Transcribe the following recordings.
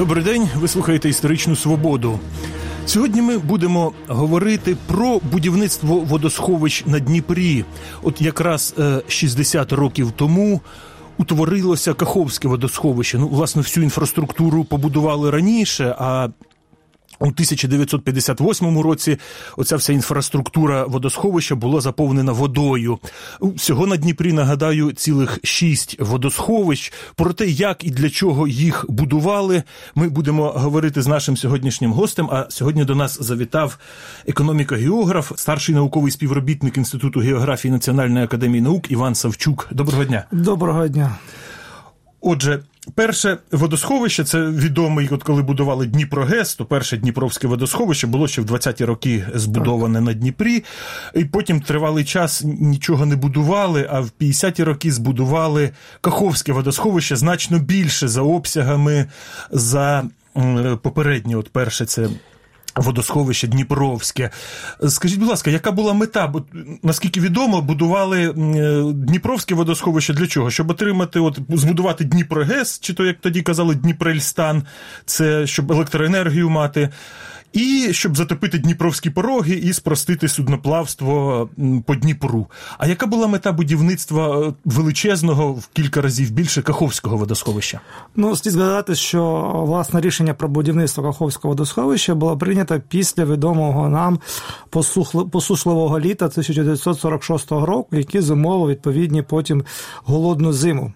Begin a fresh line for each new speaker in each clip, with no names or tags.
Добрий день, ви слухаєте «Історичну свободу». Сьогодні ми будемо говорити про будівництво водосховищ на Дніпрі. От якраз 60 років тому утворилося Каховське водосховище. Власне, всю інфраструктуру побудували раніше, а у 1958 році оця вся інфраструктура водосховища була заповнена водою. Всього на Дніпрі, нагадаю, цілих 6 водосховищ. Про те, як і для чого їх будували, ми будемо говорити з нашим сьогоднішнім гостем. А сьогодні до нас завітав економіко-географ, старший науковий співробітник Інституту географії Національної академії наук Іван Савчук. Доброго дня.
Доброго дня.
Отже, перше водосховище, це відомий, от коли будували Дніпрогес, то перше Дніпровське водосховище було ще в 20-ті роки збудоване на Дніпрі, і потім тривалий час нічого не будували, а в 50-ті роки збудували Каховське водосховище значно більше за обсягами, за попереднє, от перше це водосховище Дніпровське. Скажіть, будь ласка, яка була мета? Бо, наскільки відомо, будували Дніпровське водосховище для чого? Щоб отримати, збудувати Дніпрогес, чи то, як тоді казали, Дніпрельстан, це щоб електроенергію мати, і щоб затопити Дніпровські пороги і спростити судноплавство по Дніпру. А яка була мета будівництва величезного, в кілька разів більше, Каховського водосховища?
Слід згадати, що, власне, рішення про будівництво Каховського водосховища було прийнято після відомого нам посушливого літа 1946 року, який зумовив відповідні потім голодну зиму.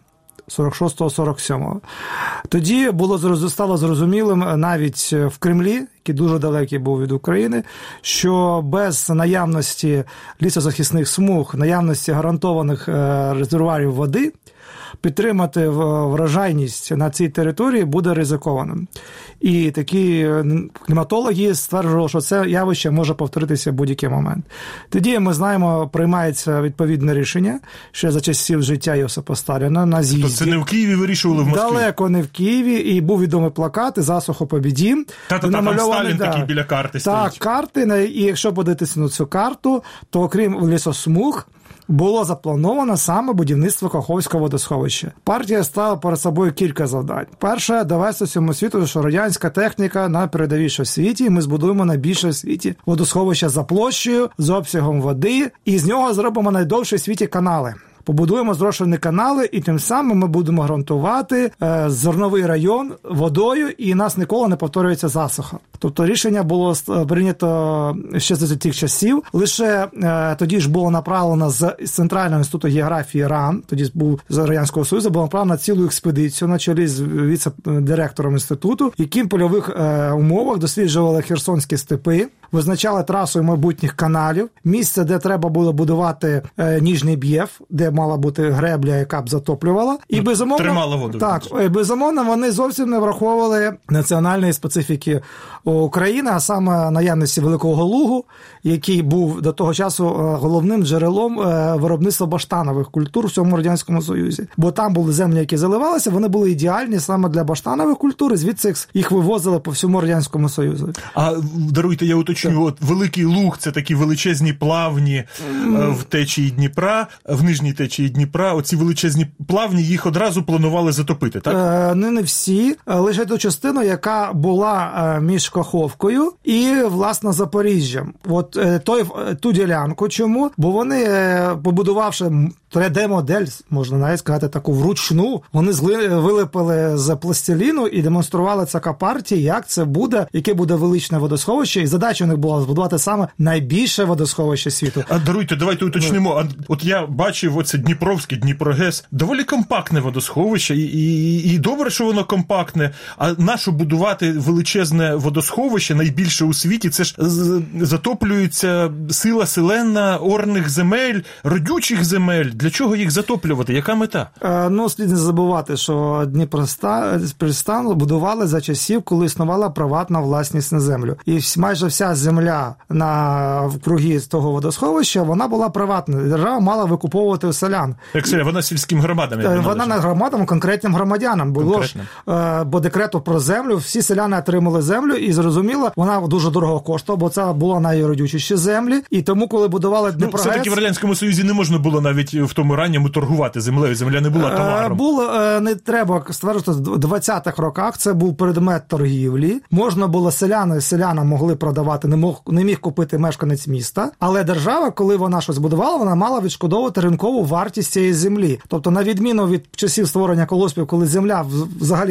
46-47. Тоді стало зрозумілим навіть в Кремлі, який дуже далекий був від України, що без наявності лісозахисних смуг, наявності гарантованих резервуарів води, підтримати врожайність на цій території буде ризикованим. І такі кліматологи стверджували, що це явище може повторитися в будь-який момент. Тоді, ми знаємо, приймається відповідне рішення, ще за часів життя Йосипа Сталіна на з'їзді.
Тобто це не в Києві вирішували, в Москві?
Далеко не в Києві, і був відомий плакат «Засухо побіді».
Там Сталін такий біля карти стоїть.
Так, карти, і якщо подивитися на цю карту, то окрім лісосмуг, було заплановано саме будівництво Каховського водосховища. Партія ставила перед собою кілька завдань. Перше – довести всьому світу, що радянська техніка найпередовіша в світі, і ми збудуємо найбільше в світі водосховище за площею, з обсягом води, і з нього зробимо найдовші в світі канали. Побудуємо зрошені канали, і тим самим ми будемо гарантувати зерновий район водою, і нас ніколи не повторюється засуха. Тобто рішення було прийнято ще за тих часів. Лише тоді ж було направлено з Центрального інституту географії РАН, тоді був з Радянського Союзу, було направлено цілу експедицію на чолі з віце-директором інституту, які в польових умовах досліджували Херсонські степи, визначали трасу майбутніх каналів, місце, де треба було будувати Ніжний Б'єв, де мала бути гребля, яка б затоплювала. І безумовно,
тримала воду.
Так, безумовно, вони зовсім не враховували національної специфіки України, а саме наявності Великого Лугу, який був до того часу головним джерелом виробництва баштанових культур в всьому Радянському Союзі. Бо там були землі, які заливалися, вони були ідеальні саме для баштанових культур, і звідси їх вивозили по всьому Радянському Союзу.
А даруйте, я уточню, от Великий Луг – це такі величезні плавні в течії Дніпра, в нижній течії Дніпра. Оці величезні плавні, їх одразу планували затопити, так?
Не всі, лише ту частину, яка була між Каховкою і, власне, Запоріжжям. От ту ділянку. Чому? Бо вони, побудувавши 3D-модель, можна навіть сказати, таку вручну, вони вилепили з пластиліну і демонстрували ЦК-партії, як це буде, яке буде величне водосховище. І задача у них була збудувати саме найбільше водосховище світу.
А даруйте, давайте уточнимо. От я бачив оце Дніпровське, Дніпрогес, доволі компактне водосховище, і добре, що воно компактне. А нащо будувати величезне водосховище, найбільше у світі? Це ж затоплюється сила селена орних земель, родючих земель. Для чого їх затоплювати? Яка мета?
Слід не забувати, що Дніпростан будували за часів, коли існувала приватна власність на землю. І майже вся земля навкруги того водосховища, вона була приватна. Держава мала викуповувати у селян.
Вона сільським громадам.
Вона не громадам, конкретним громадянам. Було ж, бо декрету про землю, всі селяни отримали землю, і зрозуміло, вона дуже дорого коштувала, бо це була найродючіші землі. І тому, коли будували Дніпрогес...
Все-таки в Радянському Союзі не можна було навіть в тому ранньому торгувати землею. Земля не була товаром.
Не треба стверджувати, в 20-х роках це був предмет торгівлі. Можна було селянам могли продавати, не міг купити мешканець міста. Але держава, коли вона щось будувала, вона мала відшкодовувати ринкову вартість цієї землі. Тобто, на відміну від часів створення колгоспів, коли земля взагалі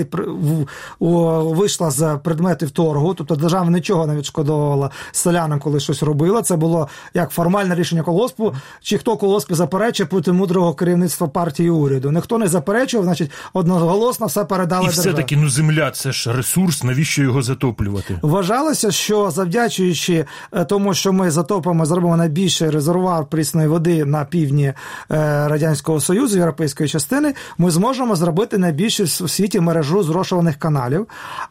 вийшла з предметів торгу, тобто держава нічого не відшкодовувала селянам, коли щось робила. Це було як формальне рішення колгоспу, чи хто колгоспі заперечує проти мудрого керівництва партії і уряду. Ніхто не заперечував, значить, одноголосно все передали державі.
І все-таки, земля – це ж ресурс, навіщо його затоплювати?
Вважалося, що завдячуючи тому, що ми затопимо, зробимо найбільший резервуар прісної води на півдні Радянського Союзу, європейської частини, ми зможемо зробити найбільшу в світі мережу зрошуваних каналів.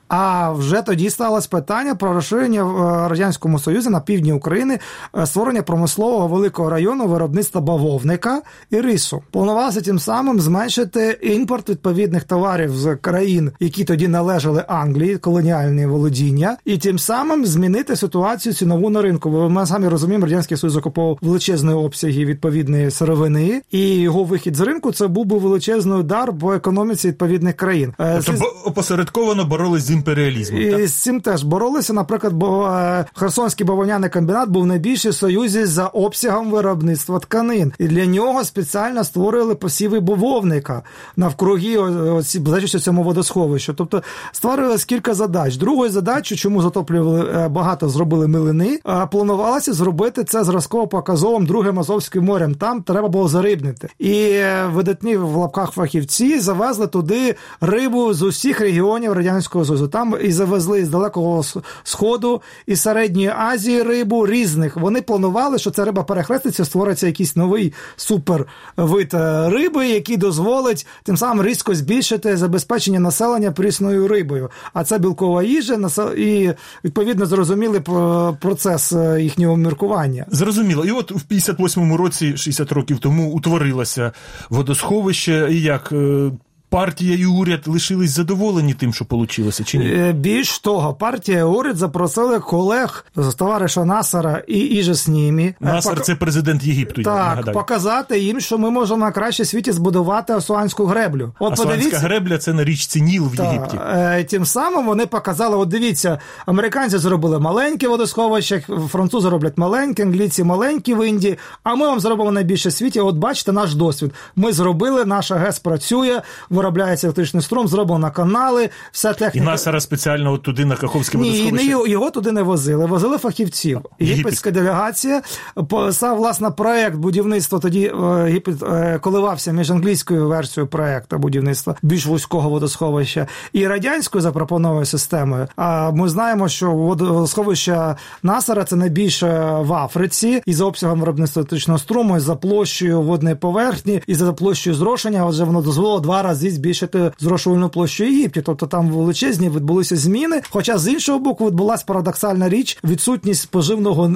А вже тоді сталося питання про розширення в Радянському Союзі на півдні України, створення промислового великого району виробництва бавовника і рису. Планувалося тим самим зменшити імпорт відповідних товарів з країн, які тоді належали Англії, колоніальні володіння, і тим самим змінити ситуацію цінову на ринку. Бо ми самі розуміємо, Радянський Союз окупував величезні обсяги відповідної сировини, і його вихід з ринку – це був би величезний удар по економіці відповідних країн.
Тобто опосередковано боролись з імперіалізмом,
і
так?
З цим теж боролися. Наприклад, Херсонський бавовняний комбінат був найбільший в Союзі за обсягом виробництва тканин. І для нього спеціально створили посіви бавовника навкруги цьому водосховищу. Тобто створилось кілька задач. Другою задачею, чому затоплювали багато, зробили млини, планувалося зробити це зразково-показовим Другим Азовським морем. Там треба було зарибнити. І видатні в лапках фахівці завезли туди рибу з усіх регіонів Радянського Союзу. Там і завезли з Далекого Сходу, і Середньої Азії рибу різних. Вони планували, що ця риба перехреститься, створиться якийсь новий супервид риби, який дозволить тим самим різко збільшити забезпечення населення прісною рибою. А це білкова їжа і, відповідно, зрозуміли процес їхнього міркування.
Зрозуміло. І от в 58-му році, 60 років тому, утворилося водосховище. І як... Партія і уряд лишились задоволені тим, що вийшло, чи ні?
Більш того, партія і уряд запросили колег з товариша Насара і іже з ними.
Насар – це президент Єгипту, я нагадаю.
Так, показати їм, що ми можемо на краще світі збудувати Асуанську греблю.
Асуанська гребля – це на річці Ніл в Єгипті.
Тим самим вони показали, дивіться, американці зробили маленьке водосховище, французи роблять маленьке, англійці маленькі в Індії, а ми вам зробимо найбільше в світі. От бачите наш досвід. Ми зробили, наша ГЕС працює, виробляється електричний струм, зроблено канали, вся техніка.
І Насара спеціально от туди на Каховське водосховище?
Ні, його туди не возили. Возили фахівців. Єгипетська делегація. Сам, власне, проєкт будівництва тоді Єгипет коливався між англійською версією проєкту будівництва більш вузького водосховища і радянською запропонованою системою. А ми знаємо, що водосховище Насара – це найбільше в Африці і за обсягом виробництва електричного струму, і за площею водної поверхні, і за площею зрошення. Отже, воно дозволило 2 рази збільшити зрошувальну площу Єгипті. Тобто там величезні відбулися зміни. Хоча з іншого боку відбулася парадоксальна річ – відсутність поживного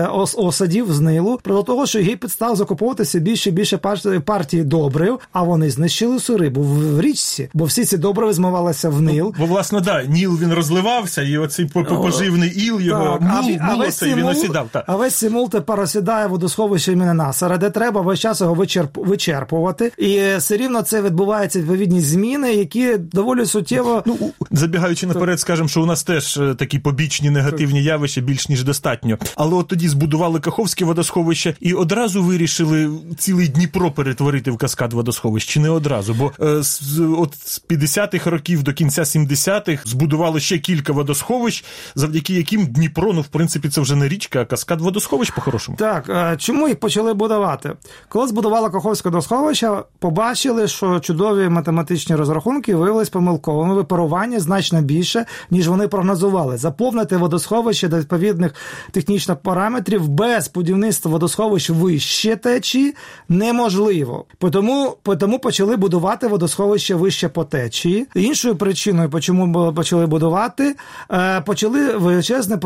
осадів з Нилу. Проти того, що Єгипет став закуповуватися більше і більше партії добрив, а вони знищили всю рибу в річці. Бо всі ці добриви змивалися в Нил.
Бо, власне, Ніл він розливався, і оцей поживний іл його, він осідав.
А весь цей мул тепер осідає водосховище імені Насара, де треба весь час його вичерпувати. І все рівно це відбувається відповідні зміни, які доволі суттєво...
Забігаючи наперед, скажемо, що у нас теж такі побічні негативні явища більш ніж достатньо. Але от тоді збудували Каховське водосховище і одразу вирішили цілий Дніпро перетворити в каскад водосховищ. Чи не одразу? Бо от з 50-х років до кінця 70-х збудували ще кілька водосховищ, завдяки яким Дніпро, в принципі, це вже не річка, а каскад водосховищ по-хорошому.
Так, чому їх почали будувати? Коли збудували Каховське водосховище, побачили, що чудові математичні математичні розрахунки виявились помилковими. Випарування значно більше, ніж вони прогнозували. Заповнити водосховище до відповідних технічних параметрів без будівництва водосховищ вище течії неможливо. Тому почали будувати водосховище вище по течії. Іншою причиною, чому почали будувати, почали величезні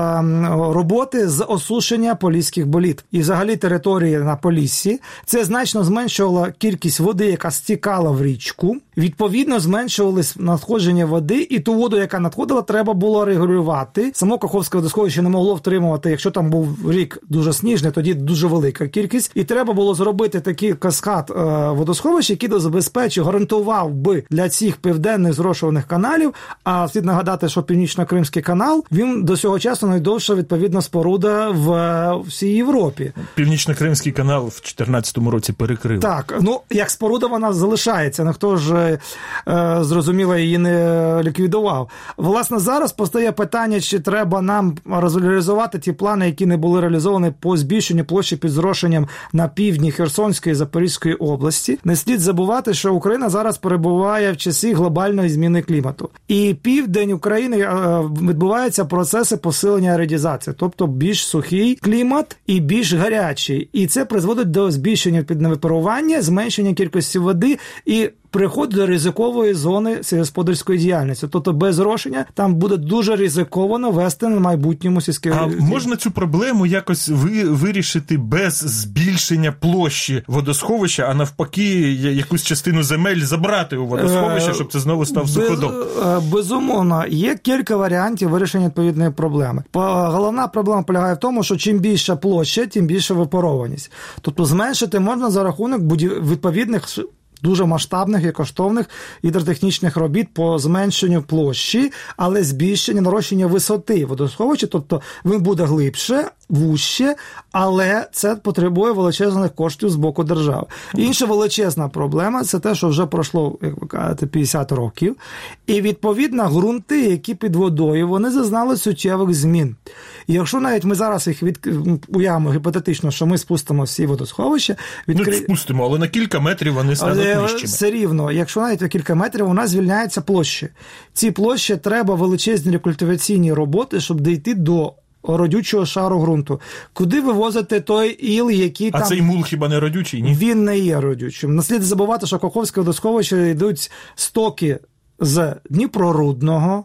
роботи з осушення поліських боліт. І взагалі території на Поліссі. Це значно зменшувало кількість води, яка стікала в річку. Відповідно, зменшувалось надходження води, і ту воду, яка надходила, треба було регулювати. Само Каховське водосховище не могло втримувати, якщо там був рік дуже сніжний, тоді дуже велика кількість. І треба було зробити такий каскад водосховищ, який забезпечив, гарантував би для цих південних зрошуваних каналів, а слід нагадати, що Північно-Кримський канал, він до цього часу найдовша, відповідна, споруда в всій Європі.
Північно-Кримський канал в 14-му році перекрив.
Так, як споруда вона залишається, ніхто ж, зрозуміло, її не ліквідував. Власне, зараз постає питання, чи треба нам реалізувати ті плани, які не були реалізовані по збільшенню площі під зрошенням на півдні Херсонської і Запорізької області. Не слід забувати, що Україна зараз перебуває в часі глобальної зміни клімату. І південь України відбуваються процеси посилення аеродізації, тобто більш сухий клімат і більш гарячий. І це призводить до збільшення підвипарування, зменшення кількості води і приход до ризикової зони сільськогосподарської діяльності. Тобто без зрошення там буде дуже ризиковано вести на майбутньому сільське.
А можна цю проблему якось вирішити без збільшення площі водосховища, а навпаки якусь частину земель забрати у водосховища, щоб це знову став суходол?
Безумовно, є кілька варіантів вирішення відповідної проблеми. Головна проблема полягає в тому, що чим більша площа, тим більша випарованість. Тобто зменшити можна за рахунок відповідних дуже масштабних і коштовних гідротехнічних робіт по зменшенню площі, але збільшення, нарощення висоти водосховища, тобто він буде глибше, вужче, але це потребує величезних коштів з боку держави. Інша величезна проблема – це те, що вже пройшло, як ви кажете, 50 років, і відповідно ґрунти, які під водою, вони зазнали суттєвих змін. І якщо навіть ми зараз їх уявимо гіпотетично, що ми спустимо всі водосховища...
спустимо, але на кілька метрів вони стануть нижчими.
Все рівно, якщо навіть на кілька метрів, у нас звільняються площі. Ці площі треба величезні рекультиваційні роботи, щоб дійти до родючого шару ґрунту. Куди вивозити той іл, який там...
А цей мул хіба не родючий, ні?
Він не є родючим. Не слід забувати, що Каховське водосховище йдуть стоки з Дніпрорудного,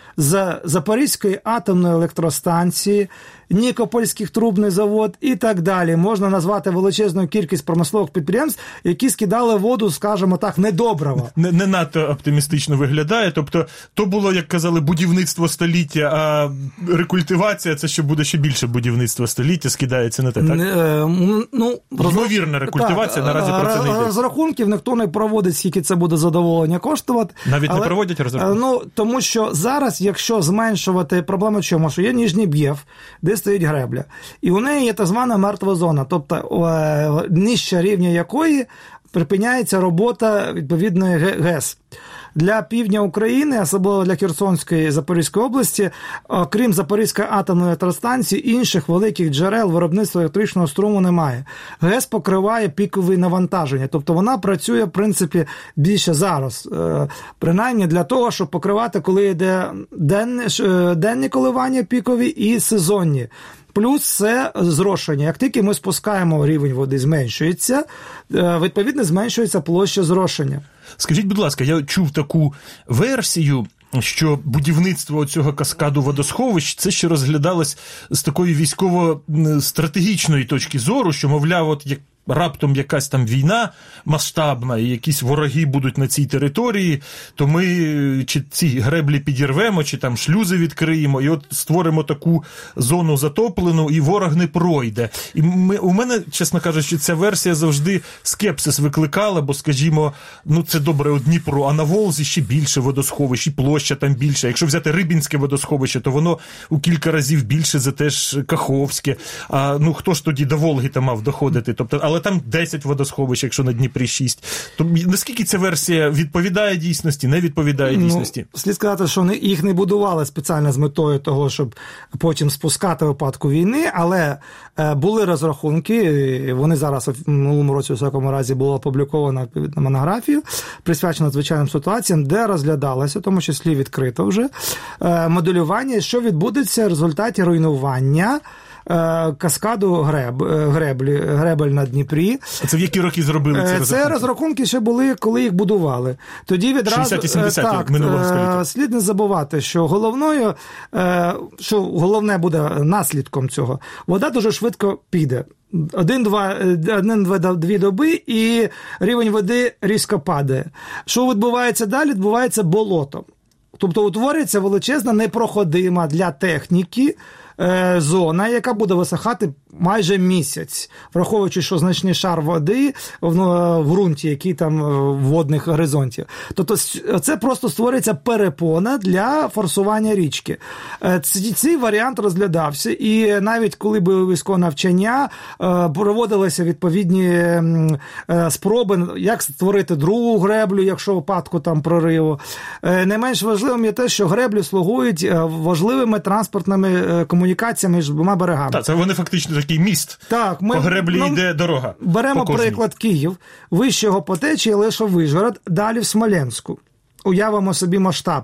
з Запорізької атомної електростанції, Нікопольський трубний завод і так далі. Можна назвати величезну кількість промислових підприємств, які скидали воду, скажімо так, недоброго.
Не надто оптимістично виглядає. Тобто, то було, як казали, будівництво століття, а рекультивація – це ще буде ще більше будівництво століття, скидається на те, так?
Ймовірна
рекультивація, наразі про це не йде.
Розрахунків ніхто не проводить, скільки це буде задоволення коштувати.
Навіть не проводять розрахунки?
Тому що зараз, якщо зменшувати, проблема в чому? Що є Ніжній Б'єв, де стоїть гребля. І у неї є так звана мертва зона, тобто нижче рівня якої припиняється робота відповідної ГЕС. Для півдня України, особливо для Херсонської і Запорізької області, крім Запорізької атомної електростанції, інших великих джерел виробництва електричного струму немає. ГЕС покриває пікові навантаження, тобто вона працює, в принципі, більше зараз, принаймні для того, щоб покривати, коли йде денні коливання пікові і сезонні. Плюс це зрошення. Як тільки ми спускаємо рівень води, зменшується, відповідно зменшується площа зрошення.
Скажіть, будь ласка, я чув таку версію, що будівництво цього каскаду водосховищ, це ще розглядалось з такої військово-стратегічної точки зору, що, мовляв, от як раптом якась там війна масштабна і якісь вороги будуть на цій території, то ми чи ці греблі підірвемо, чи там шлюзи відкриємо, і от створимо таку зону затоплену, і ворог не пройде. І у мене, чесно кажучи, ця версія завжди скепсис викликала, бо, скажімо, це добре у Дніпру, а на Волзі ще більше водосховищ, і площа там більша. Якщо взяти Рибінське водосховище, то воно у кілька разів більше за те ж Каховське. А хто ж тоді до Волги там мав доходити? Тобто, але але там 10 водосховищ, якщо на Дніпрі 6. То наскільки ця версія відповідає дійсності, не відповідає дійсності?
Слід сказати, що їх не будували спеціально з метою того, щоб потім спускати в випадку війни, але були розрахунки, вони зараз в минулому році у всякому разі була опублікована відповідна монографія, присвячена звичайним ситуаціям, де розглядалося, в тому числі відкрито вже, моделювання, що відбудеться в результаті руйнування каскаду гребель на Дніпрі.
А це в які роки зробили ці розрахунки?
Це розрахунки ще були, коли їх будували. Тоді відразу
60-70 минулого століття.
Слід не забувати, що головне буде наслідком цього. Вода дуже швидко піде. 1-2 доби і рівень води різко падає. Що відбувається далі? Відбувається болото. Тобто утворюється величезна, непроходима для техніки зона, яка буде висихати майже місяць, враховуючи, що значний шар води в ґрунті, який там в водних горизонтів. Тобто це просто створюється перепона для форсування річки. Цей варіант розглядався, і навіть коли були військові навчання, проводилися відповідні спроби, як створити другу греблю, якщо в випадку там прориву. Не менш важливим є те, що греблі слугують важливими транспортними комунікаціями між двома берегами.
Так, це вони фактично такий міст. Так, по греблі йде дорога.
Беремо приклад Київ. Вище його по течії Лешо-Вишгород, далі в Смоленську. Уявимо собі масштаб.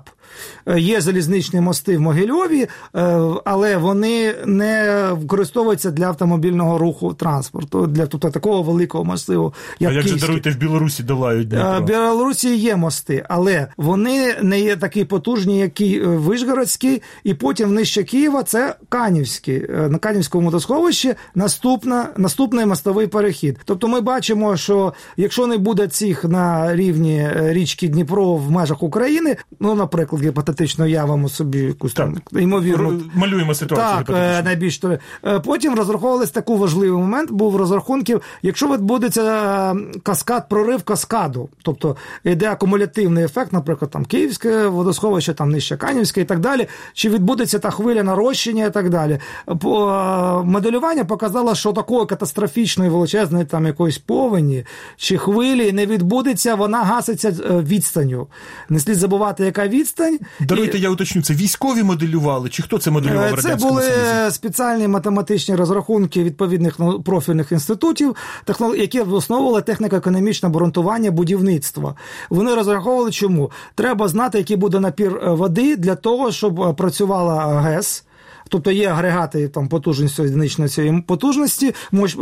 Є залізничні мости в Могильові, але вони не використовуються для автомобільного руху транспорту, для такого великого масиву, як
Київський. Же, даруйте, в Білорусі долають Дніпро?
В Білорусі є мости, але вони не є такі потужні, як Вишгородський, і потім нижче Києва це Канівський. На Канівському водосховищі наступний мостовий перехід. Тобто ми бачимо, що якщо не буде цих на рівні річки Дніпро в межах України, наприклад, гіпотетично явимо собі якусь там ймовірну.
Малюємо ситуацію.
Так, найбільш. Потім розраховувалися такий важливий момент, був розрахунків, якщо відбудеться прорив каскаду, тобто йде акумулятивний ефект, наприклад, там Київське водосховище, там нижче Канівське і так далі, чи відбудеться та хвиля нарощення і так далі. Моделювання показало, що такої катастрофічної величезної там якоїсь повені чи хвилі не відбудеться, вона гаситься відстанню. Не слід забувати, яка відстань.
Даруйте, я уточню, це військові моделювали, чи хто це моделював в Радянському Союзі?
Це були спеціальні математичні розрахунки відповідних профільних інститутів, які основували техніко-економічне обґрунтування будівництва. Вони розраховували чому? Треба знати, який буде напір води для того, щоб працювала ГЕС. Тобто є агрегати там потужності одиничної цієї потужності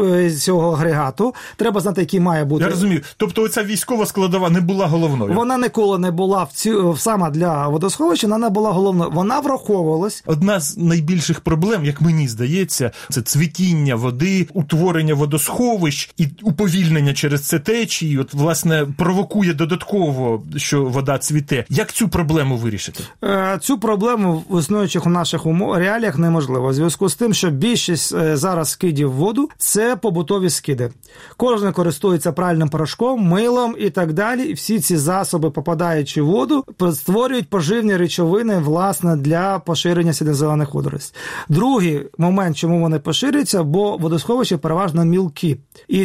цього агрегату. Треба знати, який має бути.
Я розумію. Тобто оця військова складова не була головною?
Вона ніколи не була саме для водосховища, вона не була головною. Вона враховувалась.
Одна з найбільших проблем, як мені здається, це цвітіння води, утворення водосховищ і уповільнення через це течії. От, власне, провокує додатково, що вода цвіте. Як цю проблему вирішити?
Цю проблему в існуючих у наших реаліях неможливо. У зв'язку з тим, що більшість зараз скидів в воду – це побутові скиди. Кожен користується пральним порошком, милом і так далі. І всі ці засоби, попадаючи в воду, створюють поживні речовини, власне, для поширення синьо-зелених водоростей. Другий момент, чому вони поширюються, бо водосховища переважно мілкі. І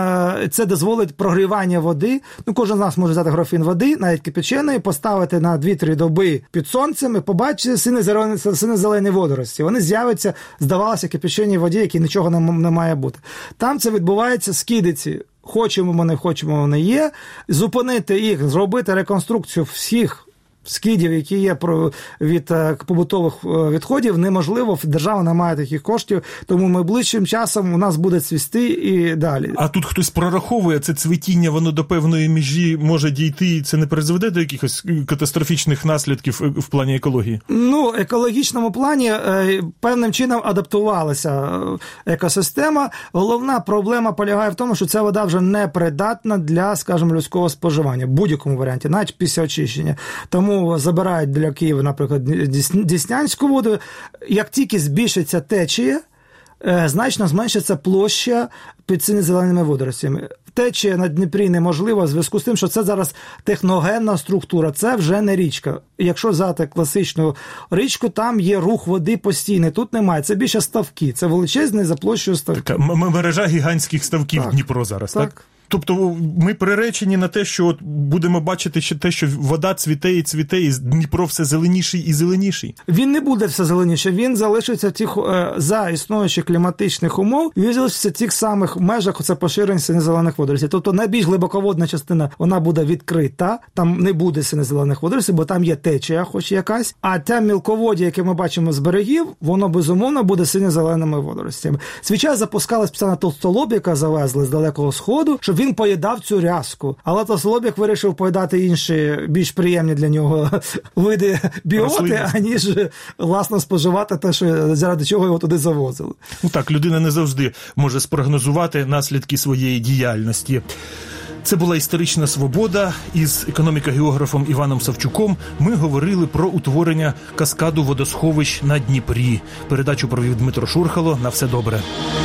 це дозволить прогрівання води. Кожен з нас може взяти графін води, навіть кипяченої, поставити на 2-3 доби під сонцем і побачити синьо-зелені водорості. Вони з'являться, здавалося, кипяченій воді, які нічого не має бути. Там це відбувається скидиці. Хочемо ми, не хочемо, вони є. Зупинити їх, зробити реконструкцію всіх скидів, які є від побутових відходів, неможливо. Держава не має таких коштів, тому найближчим часом у нас буде цвісти і далі.
А тут хтось прораховує, це цвітіння, воно до певної межі може дійти, і це не призведе до якихось катастрофічних наслідків в плані екології?
В екологічному плані певним чином адаптувалася екосистема. Головна проблема полягає в тому, що ця вода вже не придатна для, скажімо, людського споживання. В будь-якому варіанті, навіть після очищення. Тому забирають для Києва, наприклад, Деснянську воду. Як тільки збільшиться течія, значно зменшиться площа під синьо-зеленими водоростями. течія на Дніпрі неможлива в зв'язку з тим, що це зараз техногенна структура, це вже не річка. Якщо взяти класичну річку, там є рух води постійний, тут немає, це більше ставки, це величезний за площею ставки.
Така мережа гігантських ставків Дніпро зараз, так? Тобто ми приречені на те, що от будемо бачити ще те, що вода цвіте, і Дніпро все зеленіший і зеленіший.
Він не буде все зеленіше, він залишиться в тих, за існуючих кліматичних умов, він залишиться в тих самих межах, це поширення синьо-зелених водоростей. Тобто найбільш глибоководна частина, вона буде відкрита, там не буде синьо-зелених водоростей, бо там є течія хоч якась, а те мілководдя, яке ми бачимо з берегів, воно безумовно буде синьо-зеленими водоростями. Свій час запускали спеціально толстолоб, яка завезли з Далекого Сходу, щоб він поїдав цю рязку. Але толстолобік вирішив поїдати інші, більш приємні для нього види біоти, аніж, власне, споживати те, що заради чого його туди завозили.
Ну так, людина не завжди може спрогнозувати наслідки своєї діяльності. Це була «Історична свобода» із економіка-географом Іваном Савчуком. Ми говорили про утворення каскаду водосховищ на Дніпрі. Передачу провів Дмитро Шурхало. На все добре.